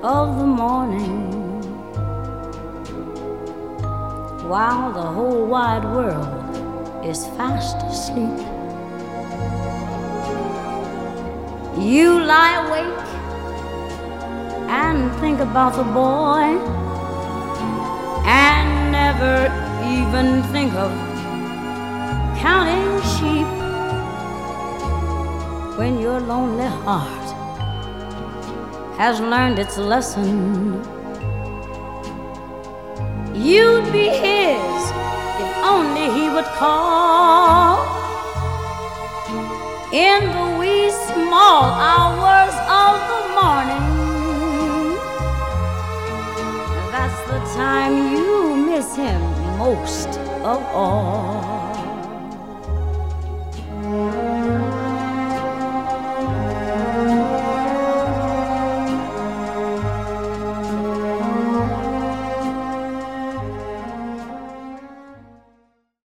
of the morning, while the whole wide world is fast asleep. You lie awake and think about the boy, and never even think of counting sheep. When your lonely heart has learned its lesson, you'd be his if only he would call in the wee small hours of the morning. That's the time you miss him most of all.